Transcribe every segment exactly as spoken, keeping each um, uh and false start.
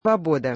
Свобода.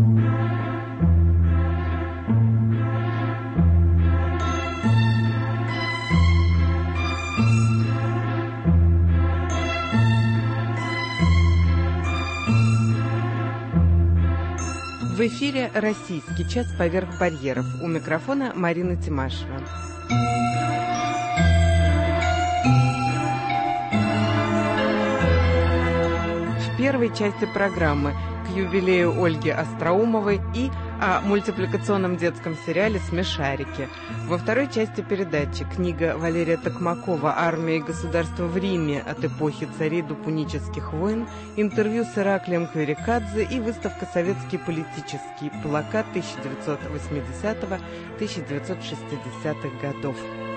В эфире «Российский час поверх барьеров». У микрофона Марина Тимашева. В первой части программы к юбилею Ольги Остроумовой и о мультипликационном детском сериале «Смешарики». Во второй части передачи книга Валерия Токмакова «Армия и государство в Риме. От эпохи царей до пунических войн», интервью с Ираклием Кверикадзе и выставка «Советский политический плакат тысяча девятьсот восьмидесятого — тысяча девятьсот шестидесятых годов».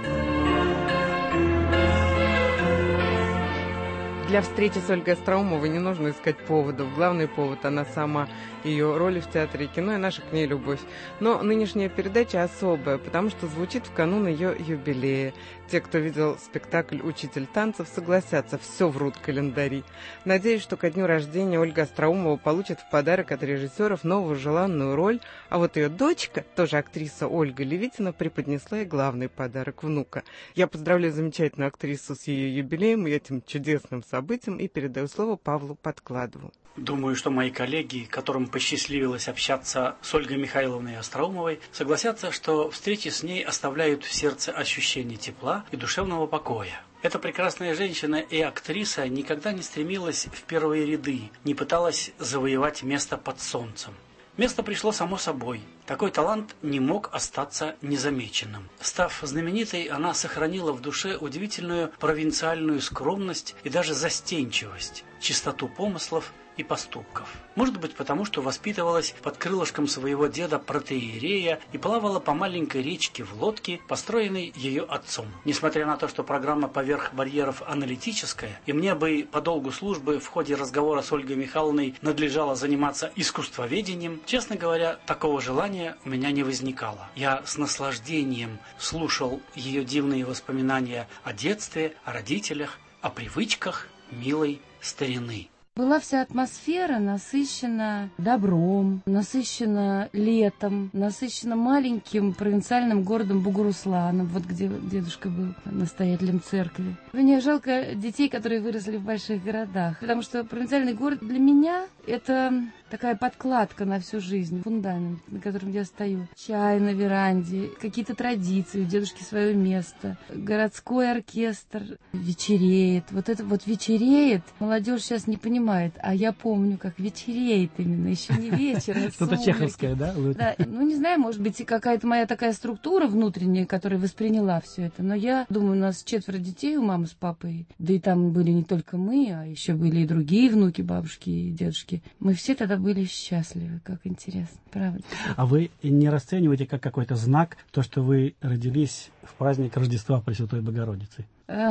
Для встречи с Ольгой Остроумовой не нужно искать поводов. Главный повод — она сама, ее роли в театре и кино и наша к ней любовь. Но нынешняя передача особая, потому что звучит в канун ее юбилея. Те, кто видел спектакль «Учитель танцев», согласятся, все врут календари. Надеюсь, что ко дню рождения Ольга Остроумова получит в подарок от режиссеров новую желанную роль, а вот ее дочка, тоже актриса Ольга Левитина, преподнесла ей главный подарок — внука. Я поздравляю замечательную актрису с ее юбилеем и этим чудесным событием и передаю слово Павлу Подкладову. Думаю, что мои коллеги, которым посчастливилось общаться с Ольгой Михайловной Остроумовой, согласятся, что встречи с ней оставляют в сердце ощущение тепла и душевного покоя. Эта прекрасная женщина и актриса никогда не стремилась в первые ряды, не пыталась завоевать место под солнцем. Место пришло само собой. Такой талант не мог остаться незамеченным. Став знаменитой, она сохранила в душе удивительную провинциальную скромность и даже застенчивость, чистоту помыслов и поступков. Может быть, потому что воспитывалась под крылышком своего деда протоиерея и плавала по маленькой речке в лодке, построенной ее отцом. Несмотря на то, что программа «Поверх барьеров» аналитическая, и мне бы по долгу службы в ходе разговора с Ольгой Михайловной надлежало заниматься искусствоведением, честно говоря, такого желания у меня не возникало. Я с наслаждением слушал ее дивные воспоминания о детстве, о родителях, о привычках милой старины. Была вся атмосфера насыщена добром, насыщена летом, насыщена маленьким провинциальным городом Бугурусланом, вот где дедушка был настоятелем церкви. Мне жалко детей, которые выросли в больших городах, потому что провинциальный город для меня — это такая подкладка на всю жизнь, фундамент, на котором я стою. Чай на веранде, какие-то традиции, у дедушки свое место, городской оркестр, вечереет. Вот это вот вечереет, молодежь сейчас не понимает, а я помню, как вечереет именно, еще не вечер, а что-то чеховское, да? Да, ну не знаю, может быть, какая-то моя такая структура внутренняя, которая восприняла все это, но я думаю, у нас четверо детей у мамы с папой, да и там были не только мы, а еще были и другие внуки, бабушки и дедушки. Мы все тогда были счастливы, как интересно, правда. А вы не расцениваете как какой-то знак то, что вы родились в праздник Рождества Пресвятой Богородицы?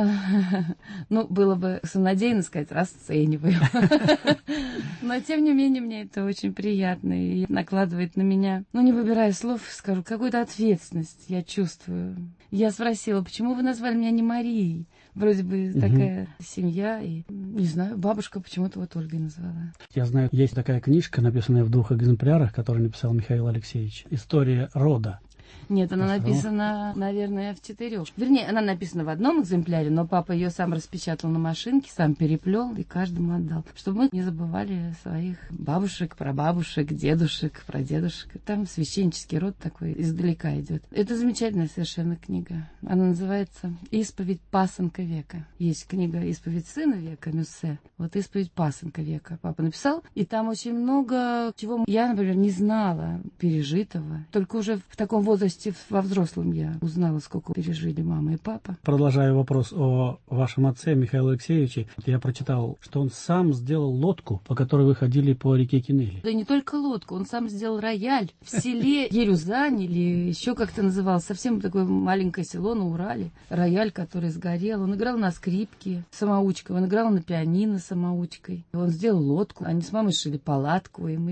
Ну, было бы самонадеянно сказать, расцениваю. Но, тем не менее, мне это очень приятно и накладывает на меня, ну, не выбирая слов, скажу, какую-то ответственность я чувствую. Я спросила, почему вы назвали меня не Марией? Вроде бы угу. такая семья, и, не знаю, бабушка почему-то вот Ольгой назвала. Я знаю, есть такая книжка, написанная в двух экземплярах, которую написал Михаил Алексеевич. «История рода». Нет, она написана, наверное, в четырех. Вернее, она написана в одном экземпляре, но папа ее сам распечатал на машинке, сам переплел и каждому отдал, чтобы мы не забывали своих бабушек, прабабушек, дедушек, прадедушек. Там священнический род такой издалека идет. Это замечательная совершенно книга. Она называется «Исповедь пасынка века». Есть книга «Исповедь сына века» Мюссе. Вот «Исповедь пасынка века» папа написал. И там очень много чего я, например, не знала, пережитого. Только уже в таком возрасте, во взрослом, я узнала, сколько пережили мама и папа. Продолжая вопрос о вашем отце Михаиле Алексеевиче, я прочитал, что он сам сделал лодку, по которой вы ходили по реке Кинели. Да не только лодку, он сам сделал рояль в селе Ерюзань, или еще как-то называлось, совсем такое маленькое село на Урале. Рояль, который сгорел. Он играл на скрипке самоучкой, он играл на пианино самоучкой. Он сделал лодку, они с мамой шили палатку, и мы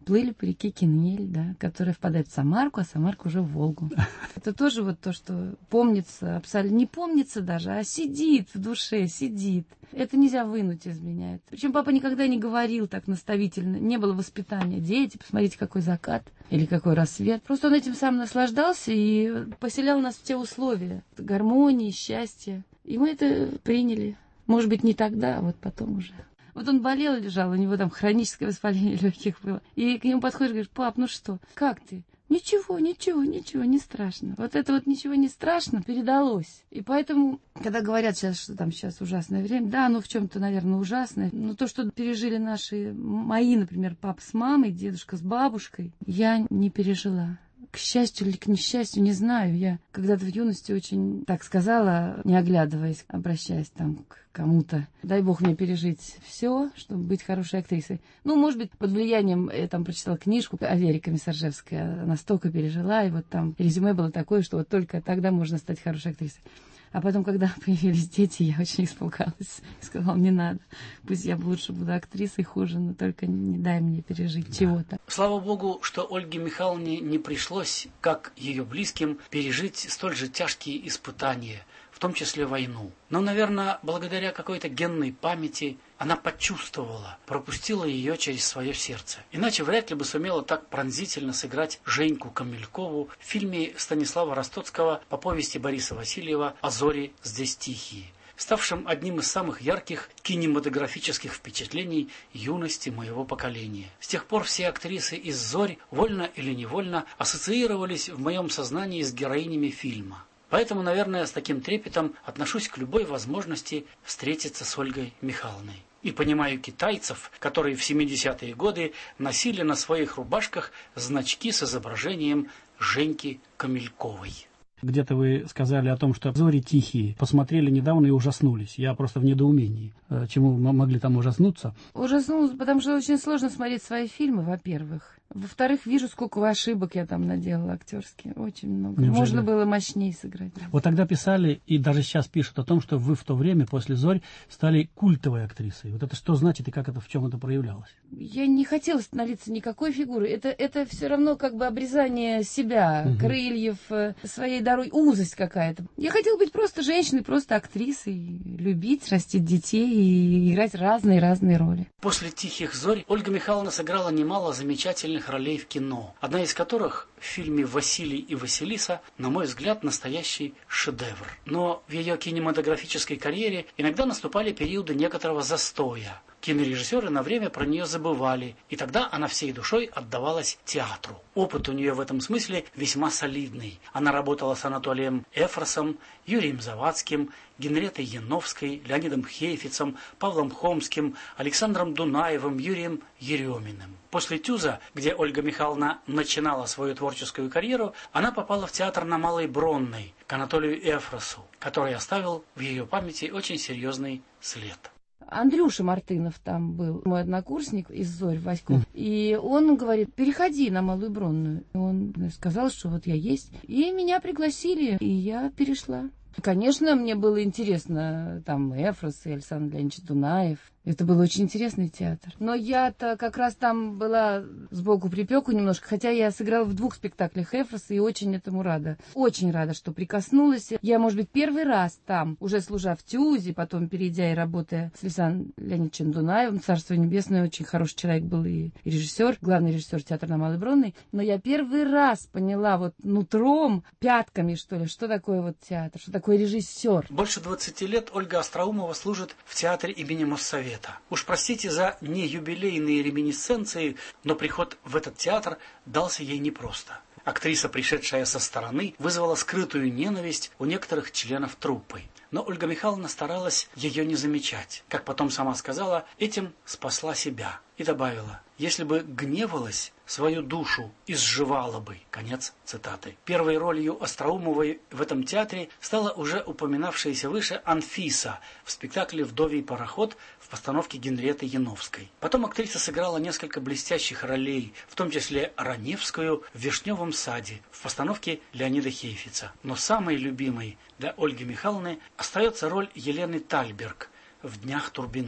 плыли по реке Кинель, да, которая впадает в Самарку, а Самарка уже в Волгу. Это тоже вот то, что помнится, абсолютно не помнится даже, а сидит в душе, сидит. Это нельзя вынуть из меня. Причем папа никогда не говорил так наставительно, не было воспитания. Дети, посмотрите, какой закат или какой рассвет. Просто он этим сам наслаждался и поселял нас в те условия гармонии, счастья. И мы это приняли. Может быть, не тогда, а вот потом уже. Вот он болел, лежал, у него там хроническое воспаление легких было. И к нему подходишь и говоришь: пап, ну что, как ты? Ничего, ничего, ничего, не страшно. Вот это вот ничего не страшно передалось. И поэтому, когда говорят сейчас, что там сейчас ужасное время, да, оно в чем-то, наверное, ужасное. Но то, что пережили наши, мои, например, папа с мамой, дедушка с бабушкой, я не пережила. К счастью или к несчастью, не знаю. Я когда-то в юности очень так сказала, не оглядываясь, обращаясь там к кому-то: дай бог мне пережить все, чтобы быть хорошей актрисой. Ну, может быть, под влиянием, я там прочитала книжку о Вере Комиссаржевской, она столько пережила, и вот там резюме было такое, что вот только тогда можно стать хорошей актрисой. А потом, когда появились дети, я очень испугалась. И сказала: не надо. Пусть я лучше буду актрисой хуже, но только не дай мне пережить да. чего-то. Слава Богу, что Ольге Михайловне не пришлось, как ее близким, пережить столь же тяжкие испытания, в том числе войну. Но, наверное, благодаря какой-то генной памяти она почувствовала, пропустила ее через свое сердце. Иначе вряд ли бы сумела так пронзительно сыграть Женьку Камелькову в фильме Станислава Ростоцкого по повести Бориса Васильева «А зори здесь тихие», ставшим одним из самых ярких кинематографических впечатлений юности моего поколения. С тех пор все актрисы из «Зорь», вольно или невольно, ассоциировались в моем сознании с героинями фильма. Поэтому, наверное, с таким трепетом отношусь к любой возможности встретиться с Ольгой Михайловной. И понимаю китайцев, которые в семидесятые годы носили на своих рубашках значки с изображением Женьки Камельковой. Где-то вы сказали о том, что «Зори тихие». Посмотрели недавно и ужаснулись. Я просто в недоумении. Чему мы могли там ужаснуться? Ужаснулась, потому что очень сложно смотреть свои фильмы, во-первых. Во-вторых, вижу, сколько ошибок я там наделала актерские. Очень много. Неужели? Можно было мощнее сыграть. Вот тогда писали, и даже сейчас пишут о том, что вы в то время, после «Зорь», стали культовой актрисой. Вот это что значит и как это, в чем это проявлялось? Я не хотела становиться никакой фигурой. Это, это все равно как бы обрезание себя, угу. крыльев, своей дороги, узость какая-то. Я хотела быть просто женщиной, просто актрисой, любить, растить детей и играть разные-разные роли. После «Тихих зорь» Ольга Михайловна сыграла немало замечательных ролей в кино, одна из которых в фильме «Василий и Василиса», на мой взгляд, настоящий шедевр. Но в ее кинематографической карьере иногда наступали периоды некоторого застоя. Кинорежиссеры на время про нее забывали, и тогда она всей душой отдавалась театру. Опыт у нее в этом смысле весьма солидный. Она работала с Анатолием Эфросом, Юрием Завадским, Генриеттой Яновской, Леонидом Хейфицем, Павлом Хомским, Александром Дунаевым, Юрием Ереминым. После «Тюза», где Ольга Михайловна начинала свою творческую карьеру, она попала в театр на Малой Бронной к Анатолию Эфросу, который оставил в ее памяти очень серьезный след. Андрюша Мартынов там был, мой однокурсник из «Зорь», Васьков. Mm. И он говорит: переходи на Малую Бронную. Он сказал, что вот я есть. И меня пригласили, и я перешла. Конечно, мне было интересно, там Эфрос и Александр Леонидович Дунаев. Это был очень интересный театр. Но я-то как раз там была сбоку припеку немножко, хотя я сыграла в двух спектаклях Эфроса и очень этому рада. Очень рада, что прикоснулась. Я, может быть, первый раз там, уже служа в ТЮЗе, потом перейдя и работая с Александром Леонидовичем Дунаевым, царство небесное, очень хороший человек был и режиссер, главный режиссер театра на Малой Бронной. Но я первый раз поняла вот нутром, пятками, что ли, что такое вот театр, что такое режиссер. Больше двадцати лет Ольга Остроумова служит в театре имени Моссовета. Уж простите за неюбилейные реминисценции, но приход в этот театр дался ей непросто. Актриса, пришедшая со стороны, вызвала скрытую ненависть у некоторых членов труппы. Но Ольга Михайловна старалась ее не замечать. Как потом сама сказала, этим спасла себя. И добавила: если бы гневалась, свою душу изживала бы. Конец цитаты. Первой ролью Остроумовой в этом театре стала уже упоминавшаяся выше Анфиса в спектакле «Вдовий пароход» в постановке Генриетты Яновской. Потом актриса сыграла несколько блестящих ролей, в том числе Раневскую в «Вишневом саде» в постановке Леонида Хейфица. Но самой любимой для Ольги Михайловны остается роль Елены Тальберг в «Днях Турбиных».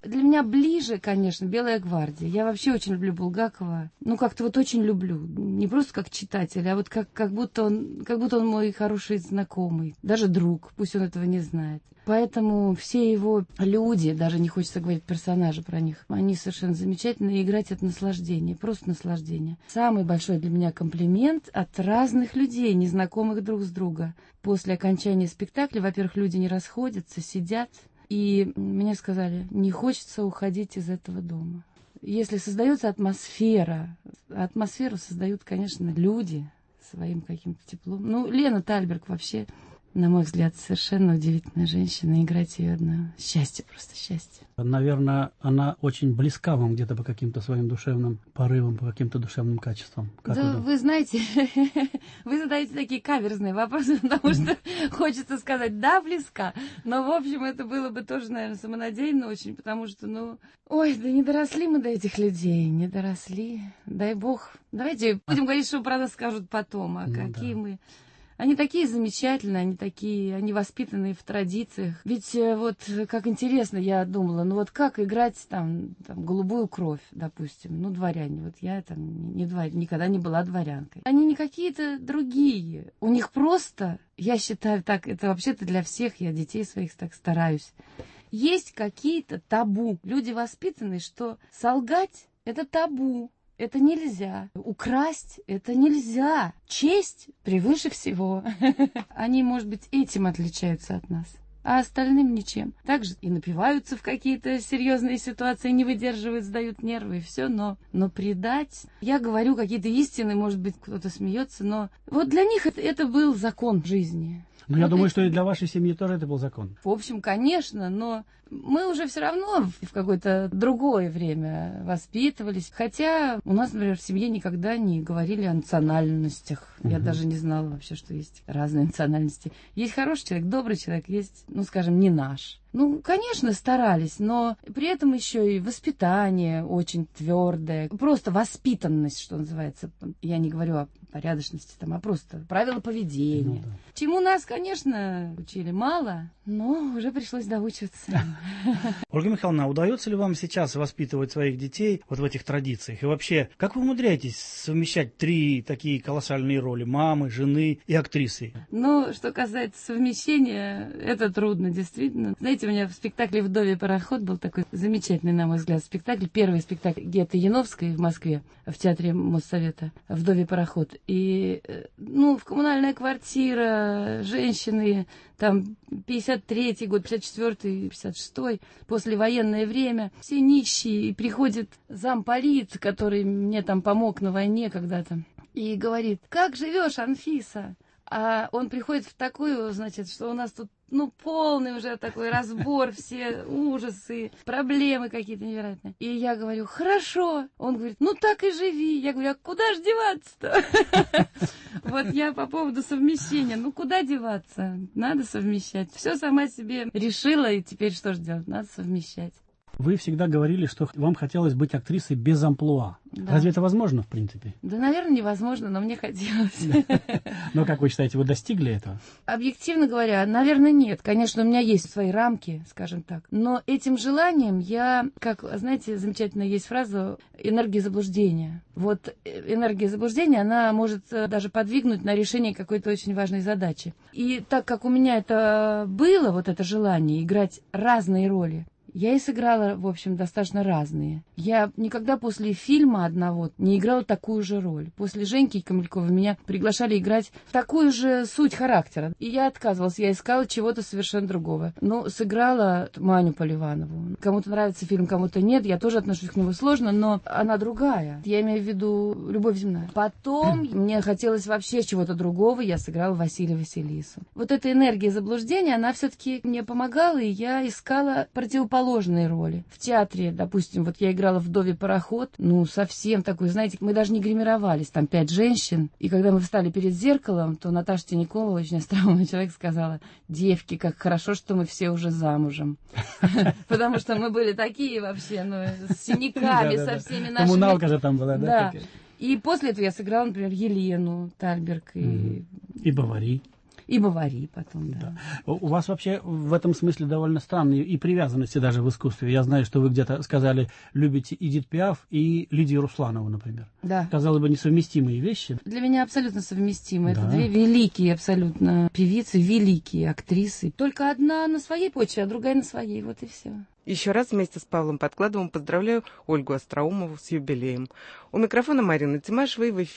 для меня ближе, конечно, «Белая гвардия». Я вообще очень люблю Булгакова. Ну, как-то вот очень люблю. Не просто как читатель, а вот как, как, будто он, как будто он мой хороший знакомый. Даже друг, пусть он этого не знает. Поэтому все его люди, даже не хочется говорить персонажи про них, они совершенно замечательные. И играть — это наслаждение, просто наслаждение. Самый большой для меня комплимент от разных людей, незнакомых друг с друга. После окончания спектакля, во-первых, люди не расходятся, сидят. И мне сказали, не хочется уходить из этого дома. Если создается атмосфера, атмосферу создают, конечно, люди своим каким-то теплом. Ну, Лена Тальберг вообще, на мой взгляд, совершенно удивительная женщина. Играть ее одно счастье, просто счастье. Наверное, она очень близка вам где-то по каким-то своим душевным порывам, по каким-то душевным качествам. Как да, вы, вы знаете, вы задаете такие каверзные вопросы, потому что хочется сказать, да, близка. Но, в общем, это было бы тоже, наверное, самонадеянно очень, потому что, ну, ой, да не доросли мы до этих людей, не доросли. Дай бог. Давайте будем говорить, что про нас скажут потом, а ну, какие да. мы... Они такие замечательные, они такие, они воспитанные в традициях. Ведь вот как интересно, я думала, ну вот как играть там, там голубую кровь, допустим, ну дворяне. Вот я там не двор... никогда не была дворянкой. Они не какие-то другие. У них просто, я считаю так, это вообще-то для всех, я детей своих так стараюсь. Есть какие-то табу. Люди воспитаны, что солгать — это табу. Это нельзя. Украсть — это нельзя. Честь превыше всего. Они, может быть, этим отличаются от нас, а остальным ничем. Также и напиваются в какие-то серьезные ситуации, не выдерживают, сдают нервы и все, но, но предать... Я говорю какие-то истины, может быть, кто-то смеется, но вот для них это, это был закон жизни. Ну, вот я думаю, эти... что и для вашей семьи тоже это был закон. В общем, конечно, но мы уже все равно в какое-то другое время воспитывались. Хотя у нас, например, в семье никогда не говорили о национальностях. Угу. Я даже не знала вообще, что есть разные национальности. Есть хороший человек, добрый человек, есть, ну, скажем, не наш. Ну, конечно, старались, но при этом еще и воспитание очень твердое. Просто воспитанность, что называется. Я не говорю о порядочности, там, а просто правила поведения. Ну, да. Чему нас, конечно, учили мало, но уже пришлось доучиваться. Ольга Михайловна, удается ли вам сейчас воспитывать своих детей вот в этих традициях? И вообще, как вы умудряетесь совмещать три такие колоссальные роли: мамы, жены и актрисы? Ну, что касается совмещения, это трудно, действительно. Знаете, у меня в спектакле «Вдовий пароход» был такой замечательный, на мой взгляд, спектакль. Первый спектакль Гетты Яновской в Москве, в Театре Моссовета, «Вдовий пароход». И, ну, в коммунальная квартира, женщины, там, пятьдесят третий год, пятьдесят четвёртый, пятьдесят шестой, послевоенное время, все нищие, и приходит замполит, который мне там помог на войне когда-то, и говорит: как живешь, Анфиса? А он приходит в такую, значит, что у нас тут, ну, полный уже такой разбор, все ужасы, проблемы какие-то невероятные. И я говорю: хорошо. Он говорит: ну, так и живи. Я говорю: а куда ж деваться-то? Вот я по поводу совмещения. Ну, куда деваться? Надо совмещать. Все сама себе решила, и теперь что ж делать? Надо совмещать. Вы всегда говорили, что вам хотелось быть актрисой без амплуа. Да. Разве это возможно, в принципе? Да, наверное, невозможно, но мне хотелось. Но, как вы считаете, вы достигли этого? Объективно говоря, наверное, нет. Конечно, у меня есть свои рамки, скажем так. Но этим желанием я, как, знаете, замечательно есть фраза «энергия заблуждения». Вот энергия заблуждения, она может даже подвигнуть на решение какой-то очень важной задачи. И так как у меня это было, вот это желание играть разные роли, я и сыграла, в общем, достаточно разные. Я никогда после фильма одного не играла такую же роль. После Женьки Камельковой меня приглашали играть в такую же суть характера. И я отказывалась, я искала чего-то совершенно другого. Ну, сыграла Маню Поливанову. Кому-то нравится фильм, кому-то нет. Я тоже отношусь к нему сложно, но она другая. Я имею в виду «Любовь земная». Потом мне хотелось вообще чего-то другого. Я сыграла Василия Василису. Вот эта энергия заблуждения, она все-таки мне помогала, и я искала противоположность ложные роли. В театре, допустим, вот я играла в «Вдовий пароход», ну, совсем такой, знаете, мы даже не гримировались, там пять женщин, и когда мы встали перед зеркалом, то Наташа Тинякова, очень остроумный человек, сказала: девки, как хорошо, что мы все уже замужем. Потому что мы были такие вообще, ну, с синяками, со всеми нашими... Коммуналка же там была, да? И после этого я сыграла, например, Елену Тальберг и... И Бавари. И Бавари потом, да. Да. У вас вообще в этом смысле довольно странные и привязанности даже в искусстве. Я знаю, что вы где-то сказали, любите Эдит Пиаф и Лидию Русланову, например. Да. Казалось бы, несовместимые вещи. Для меня абсолютно совместимы. Да. Это две великие абсолютно певицы, великие актрисы. Только одна на своей почве, а другая на своей. Вот и все. Еще раз вместе с Павлом Подкладовым поздравляю Ольгу Остроумову с юбилеем. У микрофона Марина Тимашева, и в эфире